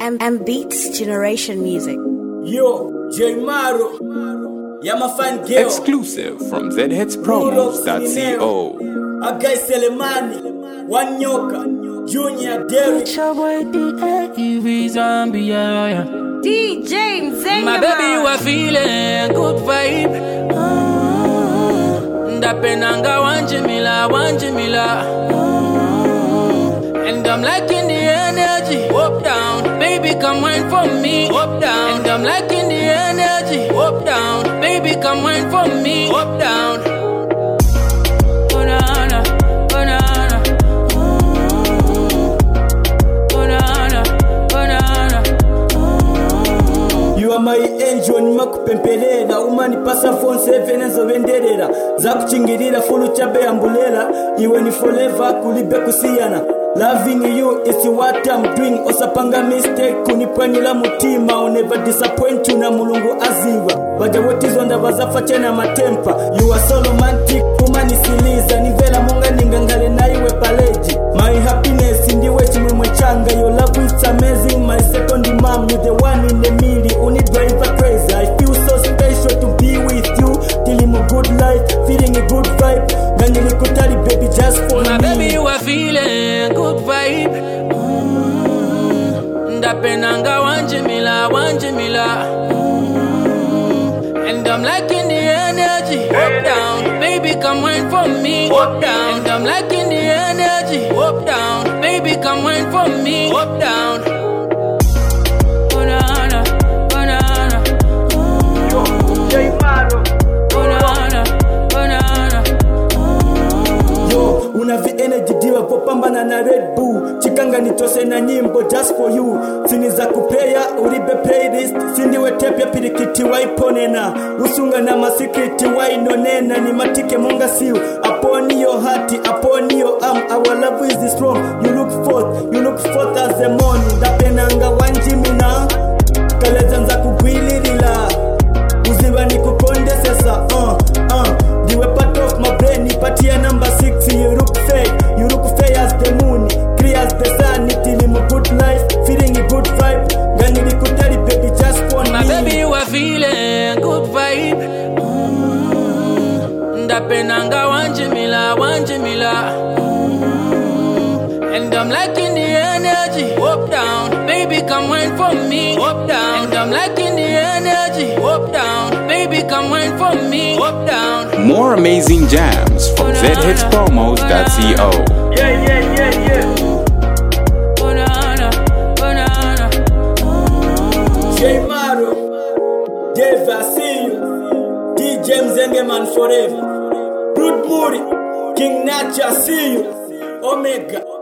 M Beats Generation Music. Yo, J Maro, yeah, my fan girl. Exclusive from zhitspromos.co. Agai Selemani, Wanyoka, Junior Derry. DJ Mzenga. My baby, you are feeling good vibe. Ndapenanga wanjimila. And I'm liking the energy. Up down, baby, come wine for me. Up down. And I'm liking the energy. Up down, baby, come wine for me. Up down. Banana, banana. Banana, banana. You are my angel, nimakupempelera. Umani pasa phone 7 enzovenderera. Zakuchingirira fulu chabe ambulela. Iwe ni forever kulibe kusiyana. Loving you is what I'm doing. Osapanga mistake kunipwanila mutima. I'll never disappoint you na mulungu aziwa. Wajawotizwa ndavazafa chena matempa. You are so romantic, umanisiliza. Nivela munga ningangale na iwe paleji. My happiness indiwe chimwe changa. Your love is amazing, my second mom. You're the one in the middle, uni driver crazy. I feel so special to be with you. Till I'm a good life, feeling a good vibe. Ganyeli kutali baby just for my me. Baby, you are feeling good vibe. Ndapenanga wanjimila. And I'm liking the energy. Up down, baby, come wine for me. Up down. And I'm liking the energy. Up down, baby, come wine for me. Up down. Banana, banana. Yo, J Maro. Banana, banana. Yo, unavi energy diwa popambana na Red Bull. Chikanga nitose na nyimbo just for you. Sini za kupeya, uribe playlist. Sindiwe tepe pirikiti waiponena. Usunga na masikiti wainonena. Ni matike monga siu. Upon your heart, upon your arm. Our love is strong. You look forth as the morning. Dapenanga wanjimina. Kalezanza kugwilirila. Uziva ni kukonde sesa. You were part of my brain. Party number 6. You look fake as the moon. Clear as the sun. Till in a good life. Feeling a good vibe. Gani nikutali baby just for me. My baby, you are feeling good vibe. Ndapenanga wanjimila. And I'm liking the energy. Up down, baby, come wine for me. Up down. And I'm liking the energy. Up down, baby, come wine for me. Up down. More amazing jams from zhitspromos.co. Yeah. Banana, banana. J Maro, Dave, I see you. DJ Mzenga man forever. Good Muri, King Nacha, I see you. Omega.